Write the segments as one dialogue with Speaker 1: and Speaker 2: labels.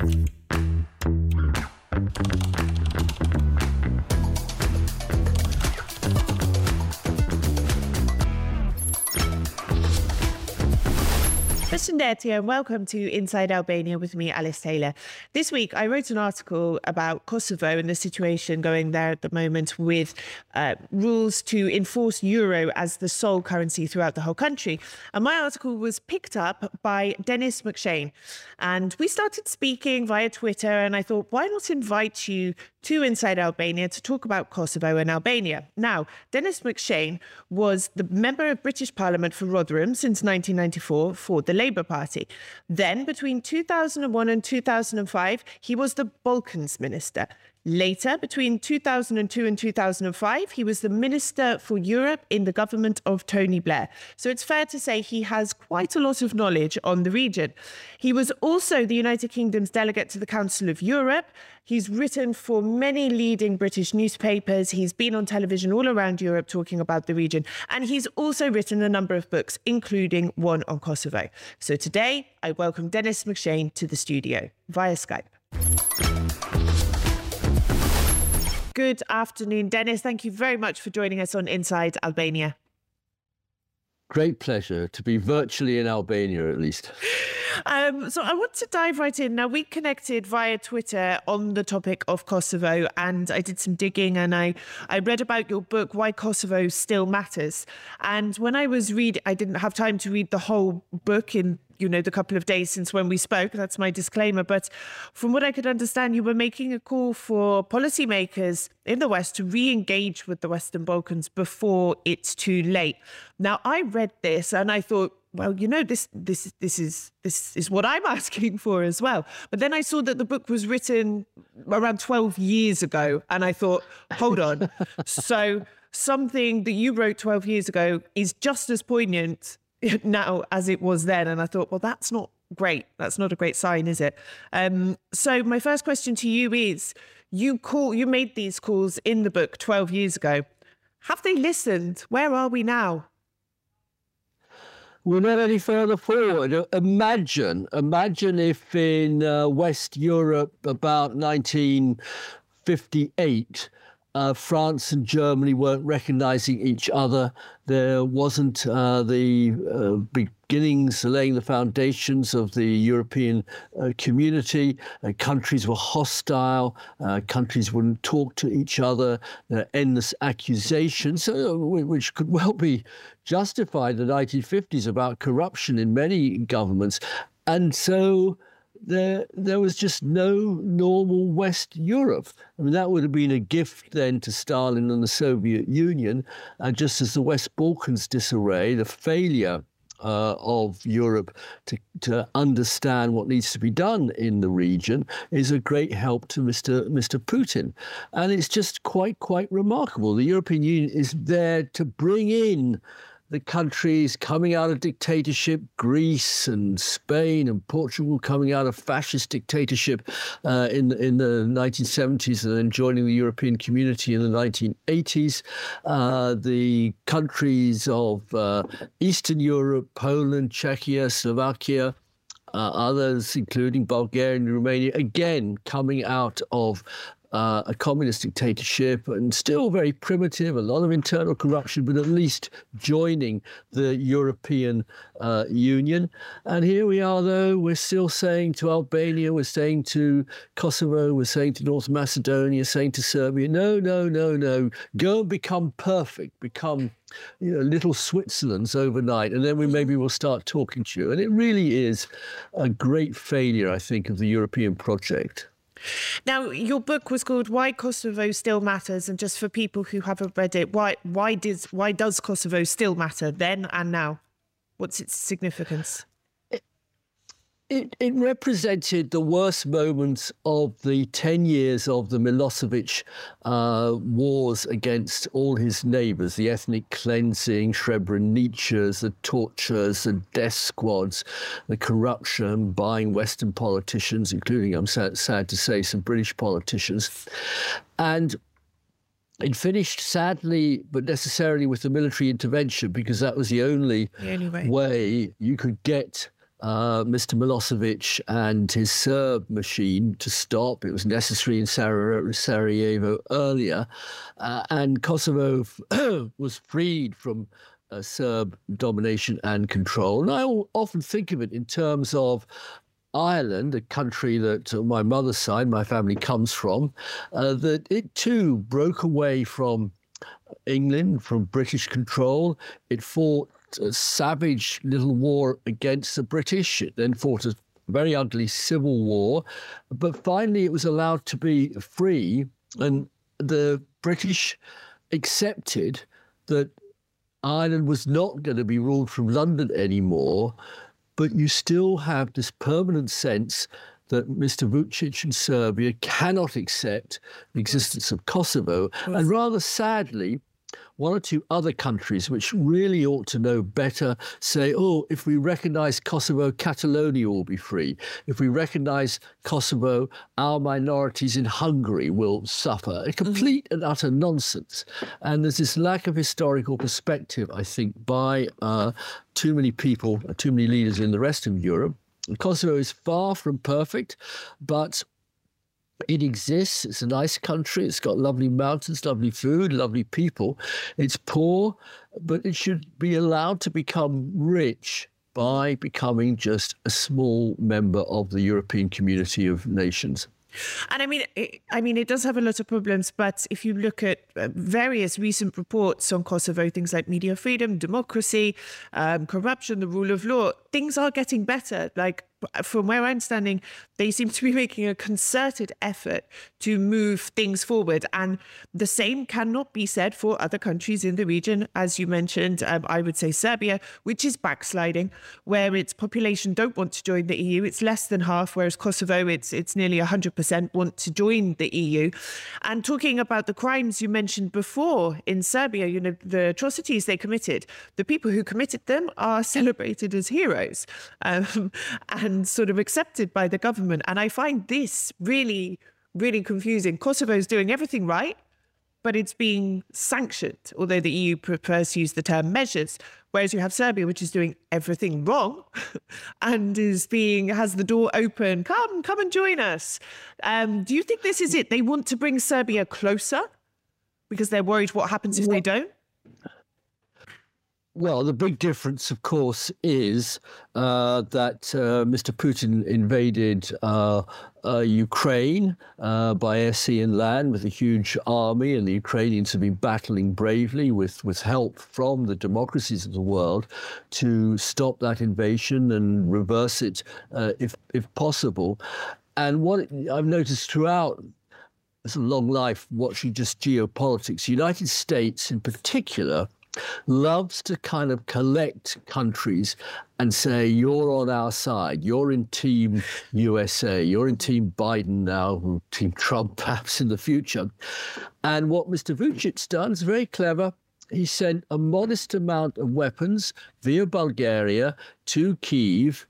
Speaker 1: Pristindetia, and welcome to Inside Albania with me, Alice Taylor. This week, I wrote an article about Kosovo and the situation going there at the moment with rules to enforce euro as the sole currency throughout the whole country. And my article was picked up by Dennis McShane. And we started speaking via Twitter, and I thought, why not invite you to Inside Albania to talk about Kosovo and Albania? Now, Dennis McShane was the member of British Parliament for Rotherham since 1994 for the Labour Party. Then, between 2001 and 2005, he was the Balkans Minister. Later, between 2002 and 2005, he was the Minister for Europe in the government of Tony Blair. So it's fair to say he has quite a lot of knowledge on the region. He was also the United Kingdom's delegate to the Council of Europe. He's written for many leading British newspapers. He's been on television all around Europe talking about the region. And he's also written a number of books, including one on Kosovo. So today, I welcome Dennis McShane to the studio via Skype. Good afternoon, Dennis. Thank you very much for joining us on Inside Albania.
Speaker 2: Great pleasure to be virtually in Albania, at least.
Speaker 1: So I want to dive right in. Now, we connected via Twitter on the topic of Kosovo, and I did some digging, and I read about your book, Why Kosovo Still Matters. And when I was reading, I didn't have time to read the whole book in the couple of days since when we spoke. That's my disclaimer. But from what I could understand, you were making a call for policymakers in the West to re-engage with the Western Balkans before it's too late. Now, I read this and I thought, well, this is what I'm asking for as well. But then I saw that the book was written around 12 years ago. And I thought, hold on. So something that you wrote 12 years ago is just as poignant now as it was then. And I thought, well, that's not great. That's not a great sign, is it? So my first question to you is, you made these calls in the book 12 years ago. Have they listened? Where are we now?
Speaker 2: We're not any further forward. Imagine if in West Europe about 1958, France and Germany weren't recognizing each other. There wasn't the beginnings, laying the foundations of the European community. Countries were hostile. Countries wouldn't talk to each other. Endless accusations, which could well be justified in the 1950s about corruption in many governments. And so there was just no normal West Europe. I mean, that would have been a gift then to Stalin and the Soviet Union. And just as the West Balkans disarray, the failure of Europe to understand what needs to be done in the region is a great help to Mr. Putin. And it's just quite remarkable. The European Union is there to bring in the countries coming out of dictatorship, Greece and Spain and Portugal coming out of fascist dictatorship in the 1970s and then joining the European community in the 1980s. The countries of Eastern Europe, Poland, Czechia, Slovakia, others, including Bulgaria and Romania, again coming out of a communist dictatorship and still very primitive, a lot of internal corruption, but at least joining the European Union. And here we are, though, we're still saying to Albania, we're saying to Kosovo, we're saying to North Macedonia, saying to Serbia, no, go and become perfect, become little Switzerlands overnight, and then maybe we'll start talking to you. And it really is a great failure, I think, of the European project.
Speaker 1: Now, your book was called Why Kosovo Still Matters, and just for people who haven't read it, why does Kosovo still matter then and now? What's its significance?
Speaker 2: It represented the worst moments of the 10 years of the Milosevic wars against all his neighbours, the ethnic cleansing, Srebrenicas, the tortures, the death squads, the corruption, buying Western politicians, including, I'm sad to say, some British politicians. And it finished sadly, but necessarily with the military intervention, because that was the only way you could get Mr. Milosevic and his Serb machine to stop. It was necessary in Sarajevo earlier. And Kosovo was freed from Serb domination and control. And I often think of it in terms of Ireland, a country that my mother's side, my family comes from, that it too broke away from England, from British control. It fought a savage little war against the British. It then fought a very ugly civil war. But finally, it was allowed to be free. And the British accepted that Ireland was not going to be ruled from London anymore. But you still have this permanent sense that Mr. Vučić and Serbia cannot accept the existence of Kosovo. And rather sadly, one or two other countries which really ought to know better say, oh, if we recognize Kosovo, Catalonia will be free. If we recognize Kosovo, our minorities in Hungary will suffer. A complete and utter nonsense. And there's this lack of historical perspective, I think, by too many people, too many leaders in the rest of Europe. And Kosovo is far from perfect, but it exists. It's a nice country. It's got lovely mountains, lovely food, lovely people. It's poor, but it should be allowed to become rich by becoming just a small member of the European community of nations.
Speaker 1: And I mean, it does have a lot of problems, but if you look at various recent reports on Kosovo, things like media freedom, democracy, corruption, the rule of law, things are getting better. Like, from where I'm standing, they seem to be making a concerted effort to move things forward. And the same cannot be said for other countries in the region. As you mentioned, I would say Serbia, which is backsliding, where its population don't want to join the EU. It's less than half, whereas Kosovo, it's nearly 100% want to join the EU. And talking about the crimes you mentioned before in Serbia, you know, the atrocities they committed, the people who committed them are celebrated as heroes. And sort of accepted by the government. And I find this really, really confusing. Kosovo is doing everything right, but it's being sanctioned, although the EU prefers to use the term measures, whereas you have Serbia, which is doing everything wrong and has the door open. Come and join us. Do you think this is it? They want to bring Serbia closer because they're worried what happens if they don't?
Speaker 2: Well, the big difference, of course, is that Mr. Putin invaded Ukraine by air, sea and land with a huge army, and the Ukrainians have been battling bravely with help from the democracies of the world to stop that invasion and reverse it if possible. And what I've noticed throughout this long life watching just geopolitics, the United States in particular loves to kind of collect countries and say, you're on our side, you're in Team USA, you're in Team Biden now, or Team Trump perhaps in the future. And what Mr. Vučić's done is very clever. He sent a modest amount of weapons via Bulgaria to Kyiv,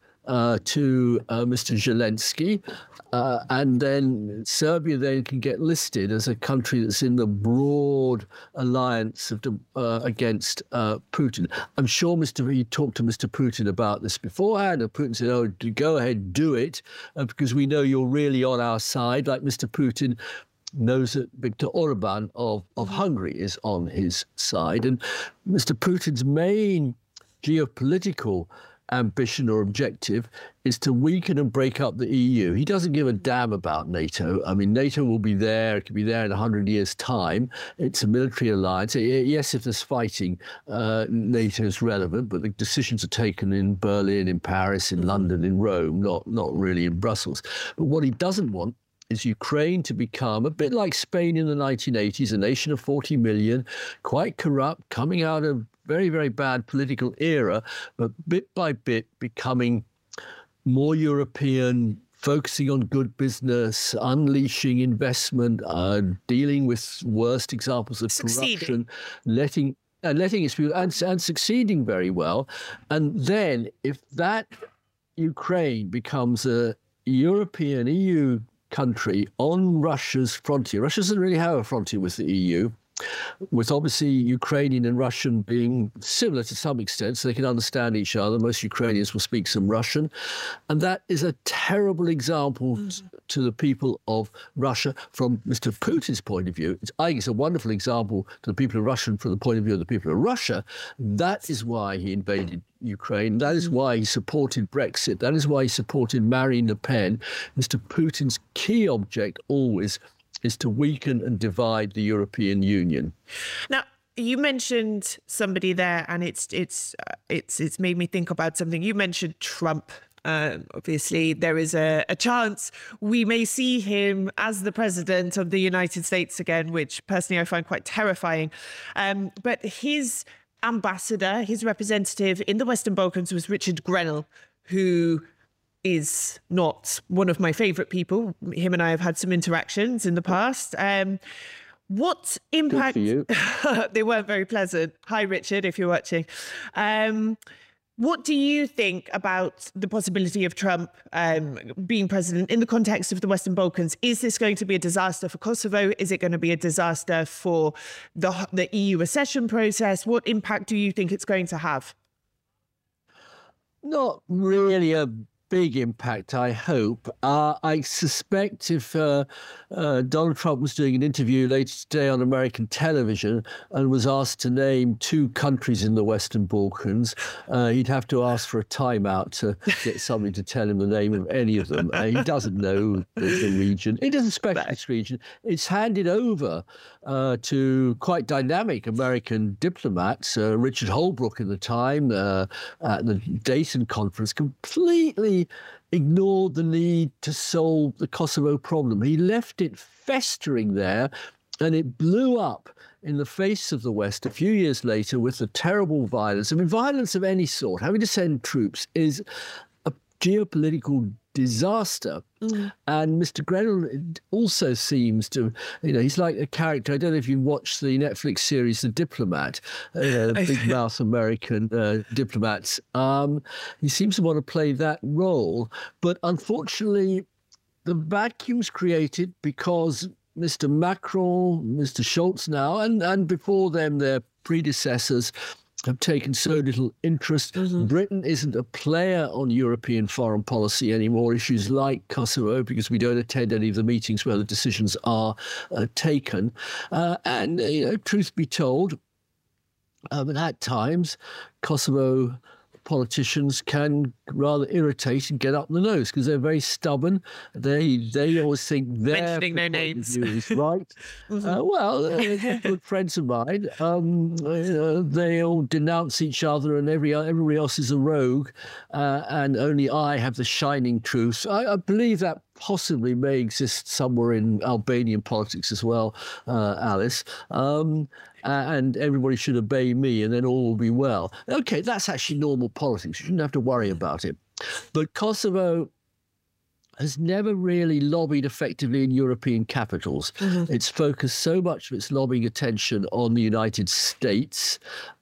Speaker 2: to Mr. Zelensky, and then Serbia then can get listed as a country that's in the broad alliance against Putin. I'm sure he talked to Mr. Putin about this beforehand, and Putin said, oh, go ahead, do it, because we know you're really on our side, like Mr. Putin knows that Viktor Orban of Hungary is on his side. And Mr. Putin's main geopolitical ambition or objective is to weaken and break up the EU. He doesn't give a damn about NATO. I mean, NATO will be there. It could be there in 100 years' time. It's a military alliance. Yes, if there's fighting, NATO is relevant, but the decisions are taken in Berlin, in Paris, in London, in Rome, not really in Brussels. But what he doesn't want is Ukraine to become, a bit like Spain in the 1980s, a nation of 40 million, quite corrupt, coming out of very, very bad political era, but bit by bit becoming more European, focusing on good business, unleashing investment, dealing with worst examples of corruption, letting its people, and succeeding very well. And then if that Ukraine becomes a European EU country on Russia's frontier, Russia doesn't really have a frontier with the EU, with obviously Ukrainian and Russian being similar to some extent, so they can understand each other. Most Ukrainians will speak some Russian. And that is a terrible example to the people of Russia from Mr. Putin's point of view. I think it's a wonderful example to the people of Russia from the point of view of the people of Russia. That is why he invaded Ukraine. That is why he supported Brexit. That is why he supported Marine Le Pen. Mr. Putin's key object always is to weaken and divide the European Union.
Speaker 1: Now, you mentioned somebody there, and it's made me think about something. You mentioned Trump. Obviously, there is a chance we may see him as the president of the United States again, which personally I find quite terrifying. But his ambassador, his representative in the Western Balkans was Richard Grenell, who is not one of my favourite people. Him and I have had some interactions in the past. What impact?
Speaker 2: Good for you.
Speaker 1: They weren't very pleasant. Hi, Richard, if you're watching. What do you think about the possibility of Trump being president in the context of the Western Balkans? Is this going to be a disaster for Kosovo? Is it going to be a disaster for the EU accession process? What impact do you think it's going to have?
Speaker 2: Not really a big impact, I hope. I suspect if Donald Trump was doing an interview later today on American television and was asked to name 2 countries in the Western Balkans, he'd have to ask for a timeout to get somebody to tell him the name of any of them. He doesn't know the region. He doesn't specialize this region. It's handed over to quite dynamic American diplomats. Richard Holbrooke at the time at the Dayton conference completely ignored the need to solve the Kosovo problem. He left it festering there, and it blew up in the face of the West a few years later with the terrible violence. I mean, violence of any sort, having to send troops, is a geopolitical disaster. And Mr. Grenell also seems to, he's like a character. I don't know if you watched the Netflix series The Diplomat, big mouth American diplomats. He seems to want to play that role. But unfortunately, the vacuum's created because Mr. Macron, Mr. Scholz now, and before them, their predecessors, have taken so little interest. Britain isn't a player on European foreign policy anymore. Issues like Kosovo, because we don't attend any of the meetings where the decisions are taken. And truth be told, at times, Kosovo politicians can rather irritate and get up the nose because they're very stubborn. They always think their
Speaker 1: mentioning no names
Speaker 2: is right. Good friends of mine. They all denounce each other, and everybody else is a rogue, and only I have the shining truth. I believe that possibly may exist somewhere in Albanian politics as well, Alice. And everybody should obey me, and then all will be well. Okay, that's actually normal politics. You shouldn't have to worry about it. But Kosovo has never really lobbied effectively in European capitals. It's focused so much of its lobbying attention on the United States,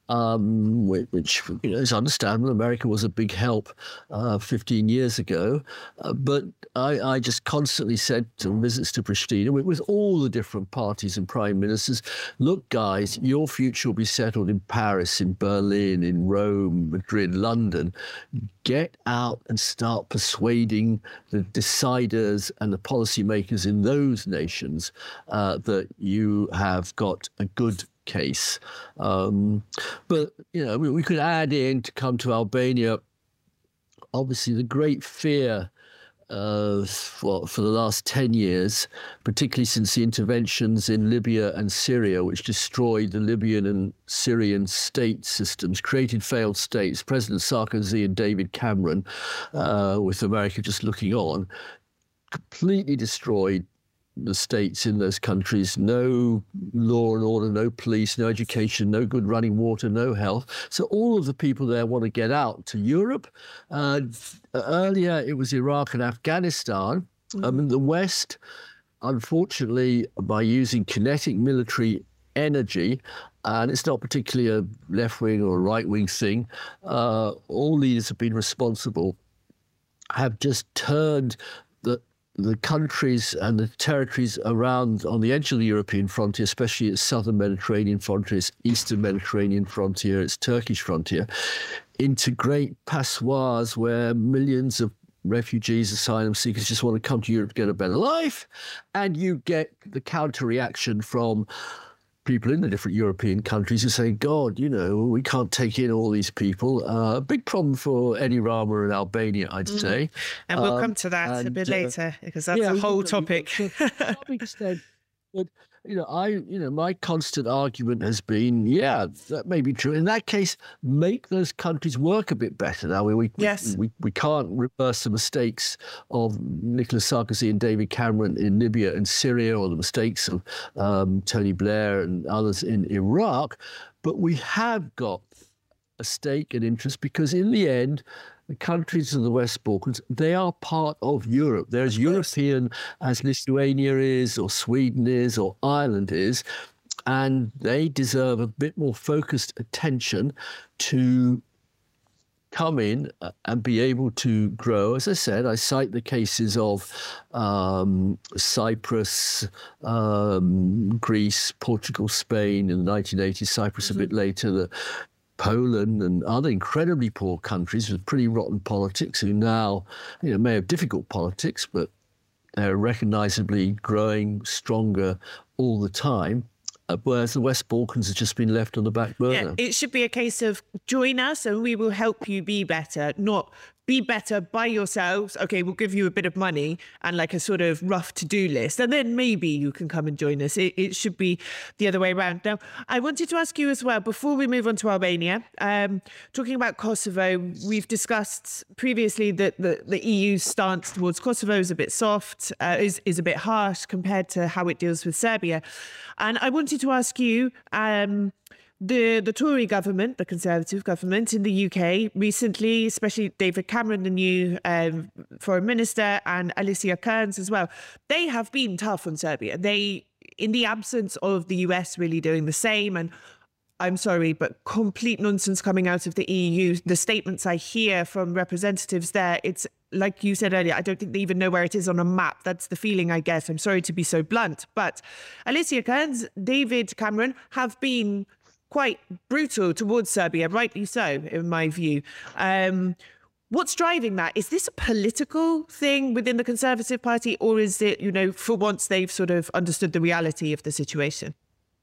Speaker 2: which is understandable. America was a big help 15 years ago. But I just constantly said to visits to Pristina, with all the different parties and prime ministers, look, guys, your future will be settled in Paris, in Berlin, in Rome, Madrid, London. Get out and start persuading the deciders and the policymakers in those nations that you have got a good case. But, we could add in, to come to Albania, obviously the great fear for the last 10 years, particularly since the interventions in Libya and Syria, which destroyed the Libyan and Syrian state systems, created failed states. President Sarkozy and David Cameron, with America just looking on, completely destroyed the states in those countries. No law and order, no police, no education, no good running water, no health. So all of the people there want to get out to Europe. Earlier, it was Iraq and Afghanistan. The West, unfortunately, by using kinetic military energy, and it's not particularly a left-wing or a right-wing thing, all leaders have been responsible, have just turned the countries and the territories around on the edge of the European frontier, especially its southern Mediterranean frontier, its eastern Mediterranean frontier, its Turkish frontier, into great passoires where millions of refugees, asylum seekers just want to come to Europe to get a better life. And you get the counter reaction from people in the different European countries who say, God, we can't take in all these people. A big problem for Edi Rama and Albania, I'd say.
Speaker 1: And we'll come to that a bit later, because that's a whole topic.
Speaker 2: To some extent, but my constant argument has been, that may be true. In that case, make those countries work a bit better. Now, we can't reverse the mistakes of Nicolas Sarkozy and David Cameron in Libya and Syria, or the mistakes of Tony Blair and others in Iraq, but we have got a stake and interest, because in the end, the countries of the West Balkans, they are part of Europe. They're as European as Lithuania is, or Sweden is, or Ireland is, and they deserve a bit more focused attention to come in and be able to grow. As I said, I cite the cases of Cyprus, Greece, Portugal, Spain in the 1980s, Cyprus a bit later, Poland and other incredibly poor countries with pretty rotten politics, who now may have difficult politics, but they're recognizably growing stronger all the time. Whereas the West Balkans has just been left on the back burner.
Speaker 1: Yeah, it should be a case of join us and we will help you be better, not be better by yourselves. Okay, we'll give you a bit of money and like a sort of rough to-do list, and then maybe you can come and join us. It should be the other way around. Now, I wanted to ask you as well, before we move on to Albania, talking about Kosovo, we've discussed previously that the EU's stance towards Kosovo is a bit soft, is a bit harsh compared to how it deals with Serbia. And I wanted to ask you, the Tory government, the Conservative government in the UK recently, especially David Cameron, the new foreign minister, and Alicia Kearns as well, they have been tough on Serbia. They, in the absence of the US really doing the same, and I'm sorry, but complete nonsense coming out of the EU. The statements I hear from representatives there, it's like you said earlier, I don't think they even know where it is on a map. That's the feeling I get. I'm sorry to be so blunt. But Alicia Kearns, David Cameron have been quite brutal towards Serbia, rightly so, in my view. What's driving that? Is this a political thing within the Conservative Party, or is it, for once they've sort of understood the reality of the situation?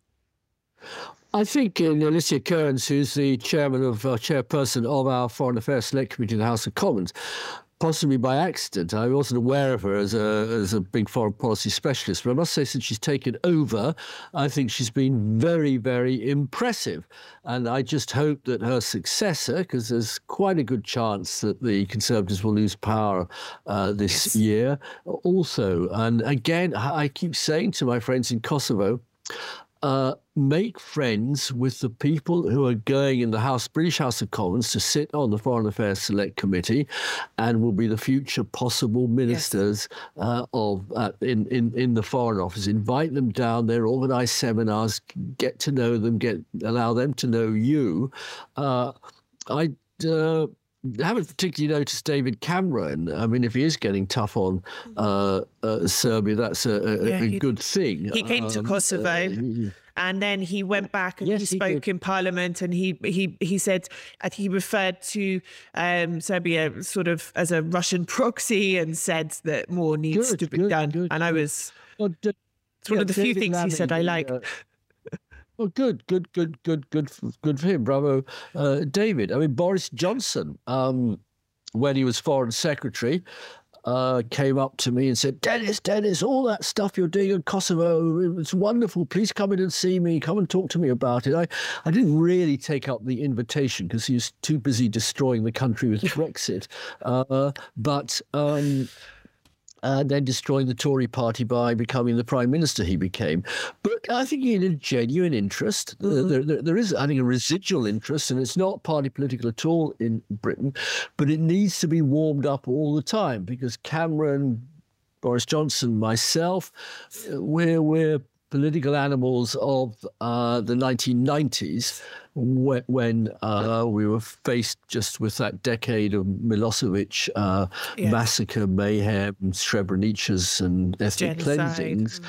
Speaker 2: I think Alicia Kearns, who's the chairperson of our Foreign Affairs Select Committee in the House of Commons, possibly by accident. I wasn't aware of her as a big foreign policy specialist, but I must say, since she's taken over, I think she's been very, very impressive. And I just hope that her successor, because there's quite a good chance that the Conservatives will lose power this year also. And again, I keep saying to my friends in Kosovo, make friends with the people who are going in the British House of Commons to sit on the Foreign Affairs Select Committee and will be the future possible ministers in the Foreign Office. Invite them down there, organise seminars, get to know them, allow them to know you. I haven't particularly noticed David Cameron. I mean, if he is getting tough on Serbia, that's a good thing.
Speaker 1: He came to Kosovo. And then he went back and he spoke in Parliament, and he said he referred to Serbia sort of as a Russian proxy, and said that more needs to be done. And I was, it's one of the few things he said I like.
Speaker 2: Well, good for him. Bravo, David. I mean, Boris Johnson, when he was Foreign Secretary, came up to me and said, Dennis, all that stuff you're doing in Kosovo, it's wonderful. Please come in and see me. Come and talk to me about it. I didn't really take up the invitation because he was too busy destroying the country with Brexit. And then destroying the Tory party by becoming the Prime Minister he became. But I think he had a genuine interest. There is, I think, a residual interest, and it's not party political at all in Britain, but it needs to be warmed up all the time, because Cameron, Boris Johnson, myself, we're political animals of the 1990s, when we were faced just with that decade of Milosevic massacre, mayhem, Srebrenicas, and ethnic cleansings.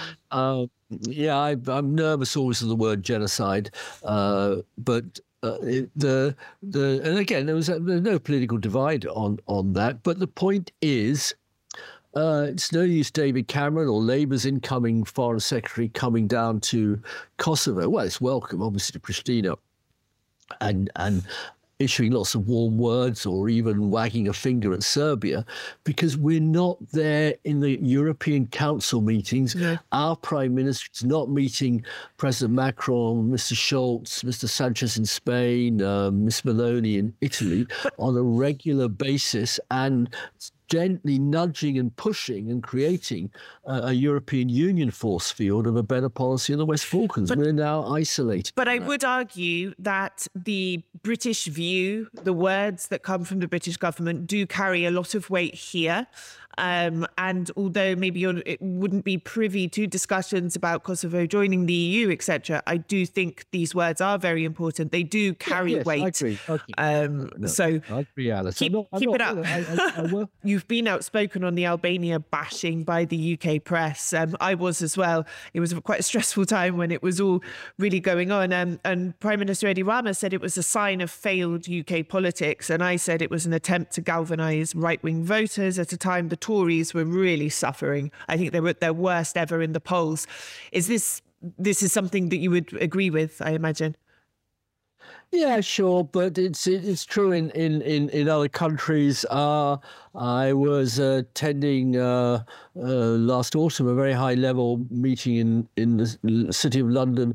Speaker 2: I'm nervous always of the word genocide, but and again, there's no political divide on that. But the point is, it's no use David Cameron or Labour's incoming Foreign Secretary coming down to Kosovo. Well, it's welcome, obviously, to Pristina, and issuing lots of warm words or even wagging a finger at Serbia, because we're not there in the European Council meetings. Yeah. Our Prime Minister is not meeting President Macron, Mr. Schultz, Mr. Sanchez in Spain, Ms. Meloni in Italy on a regular basis, and gently nudging and pushing and creating a European Union force field of a better policy in the West Balkans. We're now isolated.
Speaker 1: But I would argue that the British view, the words that come from the British government, do carry a lot of weight here. And although maybe it wouldn't be privy to discussions about Kosovo joining the EU, etc., I do think these words are very important. They do carry weight.
Speaker 2: I agree.
Speaker 1: So
Speaker 2: I agree, Alice.
Speaker 1: Keep it up. You've been outspoken on the Albania bashing by the UK press. I was as well. It was quite a stressful time when it was all really going on. And Prime Minister Edi Rama said it was a sign of failed UK politics. And I said it was an attempt to galvanise right-wing voters at a time the Tories were really suffering. I think they were at their worst ever in the polls. This is something that you would agree with, I imagine?
Speaker 2: Yeah, sure, but it's true in other countries. I was attending last autumn a very high level meeting in the city of London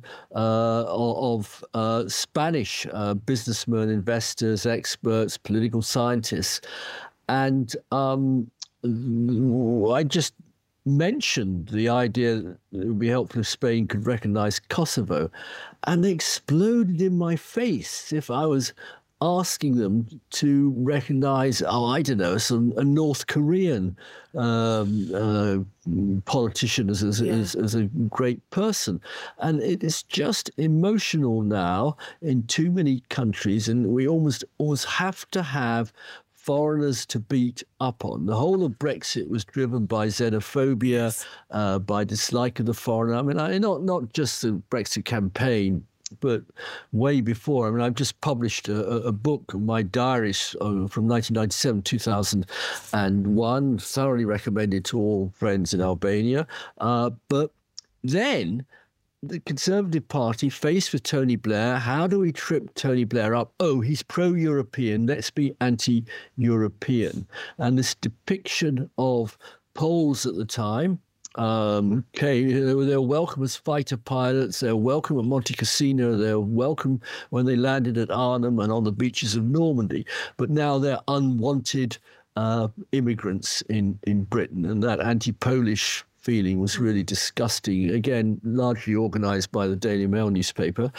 Speaker 2: of Spanish businessmen, investors, experts, political scientists, and I just mentioned the idea that it would be helpful if Spain could recognize Kosovo, and they exploded in my face if I was asking them to recognize, a North Korean politician as a great person. And it is just emotional now in too many countries, and we almost always have to have foreigners to beat up on. The whole of Brexit was driven by xenophobia, by dislike of the foreigner. I mean, not just the Brexit campaign, but way before. I mean, I've just published a book, my diaries from 1997, 2001, thoroughly recommended to all friends in Albania. But then the Conservative Party, faced with Tony Blair, how do we trip Tony Blair up? Oh, he's pro-European, let's be anti-European. And this depiction of Poles at the time, they're welcome as fighter pilots, they're welcome at Monte Cassino, they're welcome when they landed at Arnhem and on the beaches of Normandy, but now they're unwanted immigrants in Britain, and that anti-Polish feeling was really disgusting, again, largely organised by the Daily Mail newspaper.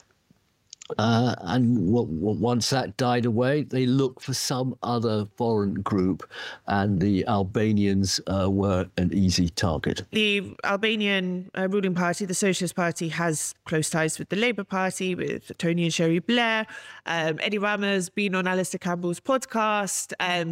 Speaker 2: And once that died away, they looked for some other foreign group, and the Albanians were an easy target.
Speaker 1: The Albanian ruling party, the Socialist Party, has close ties with the Labour Party, with Tony and Sherry Blair. Edi Rama's been on Alistair Campbell's podcast.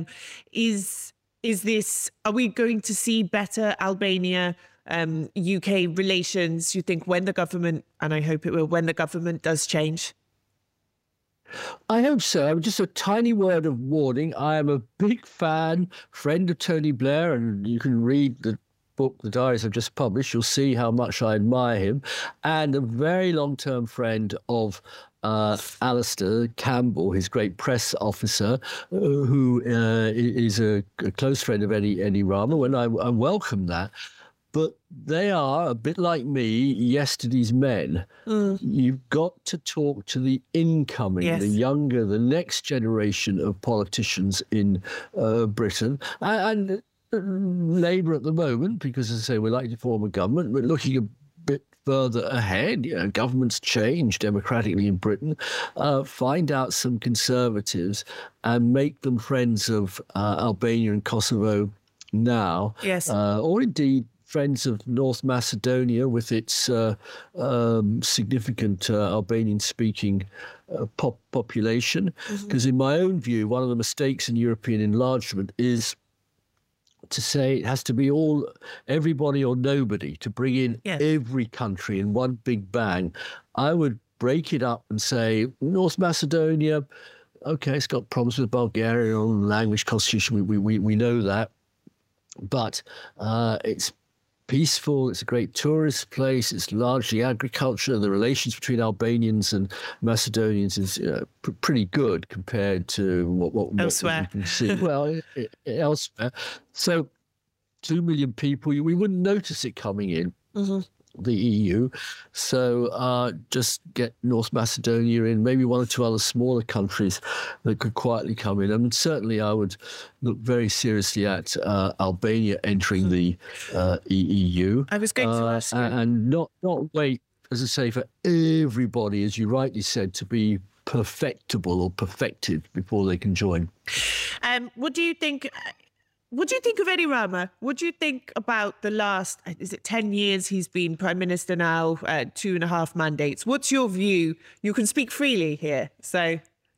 Speaker 1: Are we going to see better Albania UK relations, you think, when the government, and I hope it will, when the government does change?
Speaker 2: I hope so. Just a tiny word of warning. I am a big friend of Tony Blair, and you can read the book, the diaries I've just published. You'll see how much I admire him, and a very long-term friend of Alistair Campbell, his great press officer, who is a close friend of Edi Rama, and I welcome that. But they are, a bit like me, yesterday's men. You've got to talk to the incoming, the younger, the next generation of politicians in Britain. And Labour at the moment, because, as I say, we're likely to form a government, but looking a bit further ahead, governments change democratically in Britain, find out some Conservatives and make them friends of Albania and Kosovo now, or indeed friends of North Macedonia with its significant Albanian-speaking population. Because in my own view, one of the mistakes in European enlargement is to say it has to be everybody or nobody, to bring in every country in one big bang. I would break it up and say North Macedonia, okay, it's got problems with Bulgaria on language, constitution, we know that. But it's peaceful, it's a great tourist place, it's largely agriculture. The relations between Albanians and Macedonians is pretty good compared to what
Speaker 1: elsewhere.
Speaker 2: you can see. Well, elsewhere. So 2 million people, we wouldn't notice it coming in. The EU. So just get North Macedonia in, maybe one or two other smaller countries that could quietly come in. And certainly I would look very seriously at Albania entering the EU.
Speaker 1: I was going to ask you.
Speaker 2: And not wait, as I say, for everybody, as you rightly said, to be perfectible or perfected before they can join.
Speaker 1: What do you think? What do you think of Edi Rama? What do you think about the last, is it 10 years he's been Prime Minister now, 2.5 mandates? What's your view? You can speak freely here, so...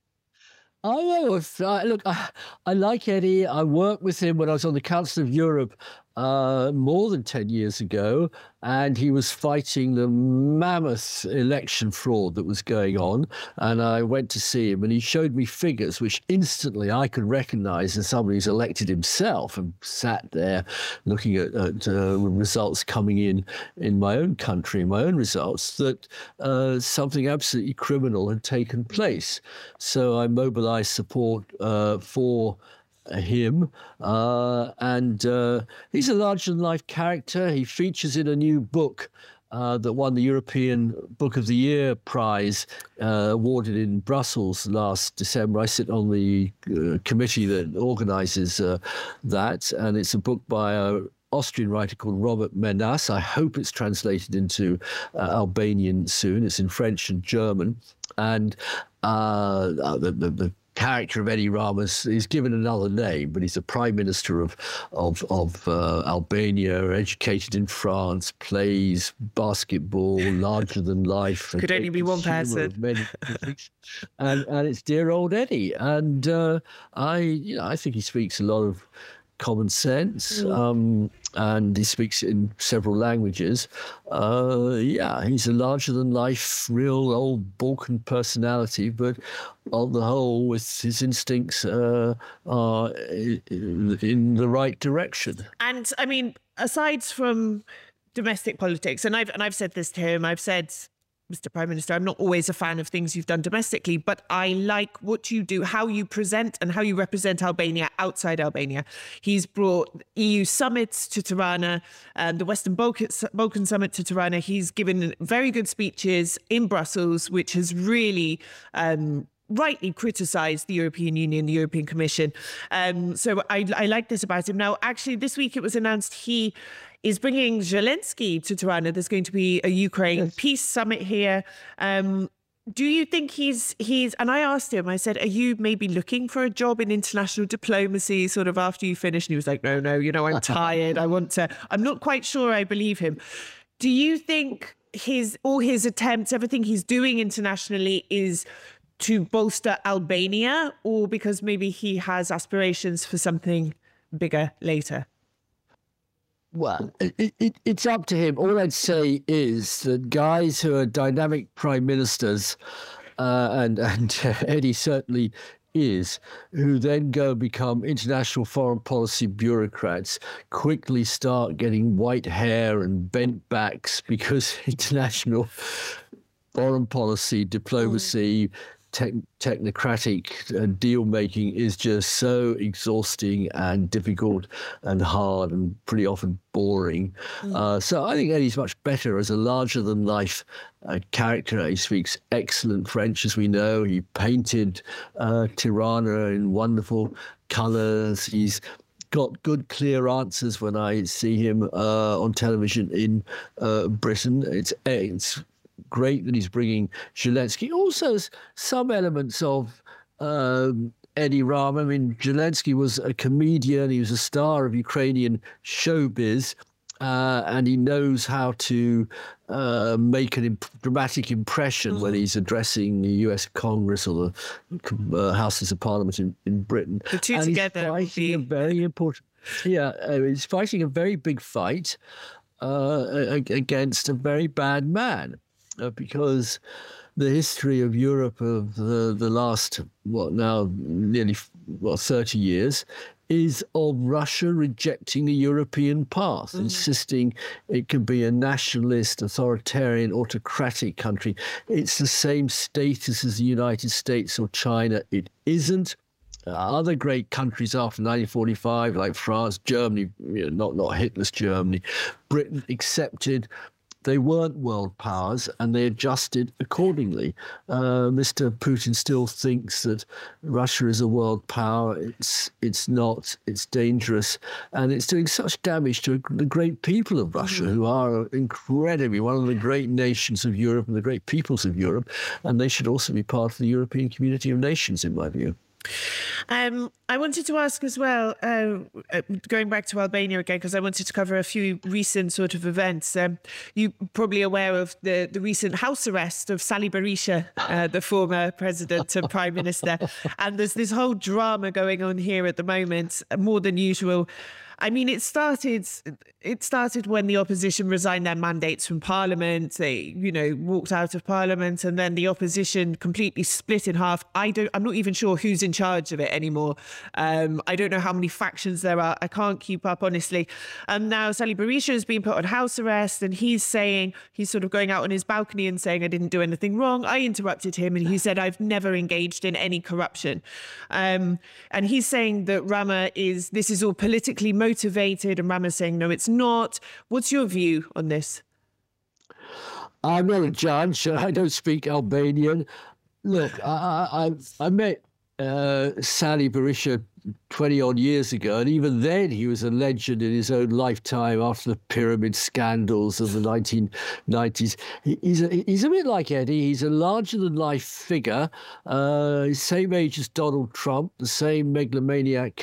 Speaker 2: Look, I like Eddie. I worked with him when I was on the Council of Europe more than 10 years ago, and he was fighting the mammoth election fraud that was going on. And I went to see him, and he showed me figures which instantly I could recognize as somebody who's elected himself, and sat there looking at results coming in my own country, my own results, that something absolutely criminal had taken place. So I mobilized support for him, and he's a larger-than-life character. He features in a new book that won the European Book of the Year prize, awarded in Brussels last December. I sit on the committee that organises that, and it's a book by an Austrian writer called Robert Menas. I hope it's translated into Albanian soon. It's in French and German, and the character of Edi Rama is given another name, but he's a prime minister of Albania, educated in France, plays basketball, larger than life.
Speaker 1: Could only be one person.
Speaker 2: and it's dear old Eddie, and I think he speaks a lot of common sense, and he speaks in several languages. He's a larger-than-life, real old Balkan personality, but on the whole, with his instincts are in the right direction.
Speaker 1: And I mean, aside from domestic politics, and I've said this to him, I've said, Mr. Prime Minister, I'm not always a fan of things you've done domestically, but I like what you do, how you present and how you represent Albania outside Albania. He's brought EU summits to Tirana, the Western Balkan Summit to Tirana. He's given very good speeches in Brussels, which has really rightly criticised the European Union, the European Commission. So I like this about him. Now, actually, this week it was announced he is bringing Zelensky to Tirana. There's going to be a Ukraine peace summit here. Do you think he's, and I asked him, I said, are you maybe looking for a job in international diplomacy sort of after you finish? And he was like, no, I'm tired. I'm not quite sure I believe him. Do you think all his attempts, everything he's doing internationally is to bolster Albania, or because maybe he has aspirations for something bigger later?
Speaker 2: Well, it's up to him. All I'd say is that guys who are dynamic prime ministers, and Eddie certainly is, who then go become international foreign policy bureaucrats, quickly start getting white hair and bent backs because international foreign policy, diplomacy, technocratic deal making is just so exhausting and difficult and hard and pretty often boring. So I think Eddie's much better as a larger than life character. He speaks excellent French, as we know. He painted Tirana in wonderful colours. He's got good, clear answers when I see him on television in Britain. It's great that he's bringing Zelensky. Also, some elements of Edi Rama. I mean, Zelensky was a comedian. He was a star of Ukrainian showbiz. And he knows how to make a dramatic impression when he's addressing the US Congress or the Houses of Parliament in Britain.
Speaker 1: The two
Speaker 2: and
Speaker 1: together.
Speaker 2: He's fighting a very important. Yeah, he's fighting a very big fight against a very bad man, because the history of Europe of the last, nearly 30 years is of Russia rejecting the European path, insisting it can be a nationalist, authoritarian, autocratic country. It's the same status as the United States or China. It isn't. Other great countries after 1945, like France, Germany, not Hitler's Germany, Britain accepted. They weren't world powers, and they adjusted accordingly. Mr. Putin still thinks that Russia is a world power. It's not. It's dangerous, and it's doing such damage to the great people of Russia, who are incredibly one of the great nations of Europe and the great peoples of Europe, and they should also be part of the European community of nations, in my view.
Speaker 1: I wanted to ask as well, going back to Albania again, because I wanted to cover a few recent sort of events. You're probably aware of the recent house arrest of Sali Berisha, the former president and prime minister. And there's this whole drama going on here at the moment, more than usual. I mean, it started when the opposition resigned their mandates from Parliament. They, walked out of Parliament, and then the opposition completely split in half. I'm not even sure who's in charge of it anymore. I don't know how many factions there are. I can't keep up, honestly. And now Sali Berisha has been put on house arrest, and he's sort of going out on his balcony and saying, I didn't do anything wrong. I interrupted him, and he said, I've never engaged in any corruption. And he's saying that this is all politically motivated, and Rama's saying, no, it's not. What's your view on this?
Speaker 2: I'm not a judge. I don't speak Albanian. Look, I met Sali Berisha 20-odd years ago, and even then he was a legend in his own lifetime after the pyramid scandals of the 1990s. He's a bit like Eddie. He's a larger-than-life figure, same age as Donald Trump, the same megalomaniac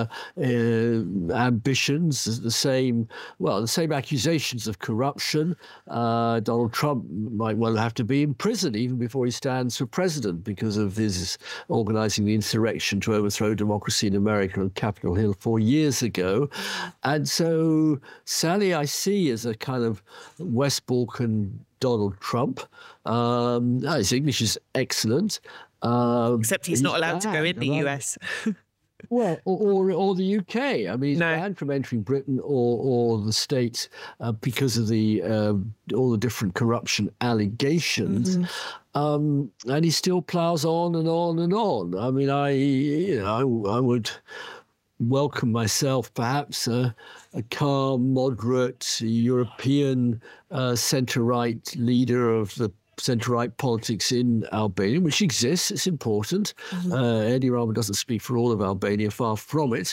Speaker 2: ambitions, the same accusations of corruption. Donald Trump might well have to be in prison even before he stands for president because of his organising the insurrection to overthrow democracy in America on Capitol Hill 4 years ago. And so Sali I see as a kind of West Balkan Donald Trump. His English is excellent.
Speaker 1: Except he's not allowed to go in the US.
Speaker 2: Well, or the UK. I mean, he's banned from entering Britain or the States because of all the different corruption allegations. And he still plows on and on and on. I mean, I would welcome myself perhaps a calm, moderate European centre-right leader of the centre-right politics in Albania, which exists. It's important. Edi Rama doesn't speak for all of Albania, far from it.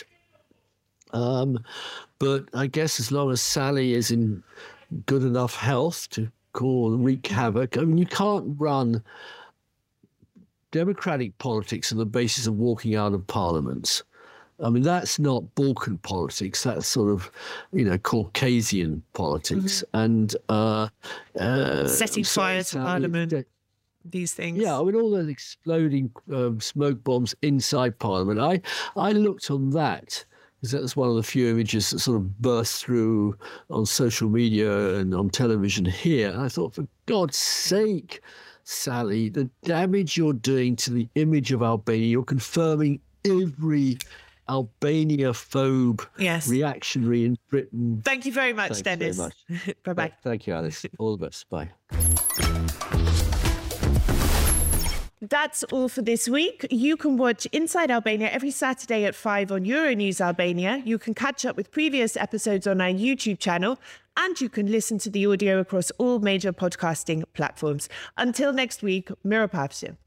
Speaker 2: But I guess as long as Sali is in good enough health to wreak havoc, I mean, you can't run democratic politics on the basis of walking out of parliaments. I mean, that's not Balkan politics. That's sort of, Caucasian politics. And
Speaker 1: setting fire to Parliament, these things.
Speaker 2: Yeah, I mean, all those exploding smoke bombs inside Parliament. I looked on that because that's one of the few images that sort of burst through on social media and on television here. And I thought, for God's sake, Sali, the damage you're doing to the image of Albania, you're confirming every Albania-phobe reactionary in Britain.
Speaker 1: Thank you very much, Dennis. Bye-bye.
Speaker 2: Thank you, Alice. All the best. Bye.
Speaker 1: That's all for this week. You can watch Inside Albania every Saturday at 5 on Euronews Albania. You can catch up with previous episodes on our YouTube channel, and you can listen to the audio across all major podcasting platforms. Until next week, Miropavshin.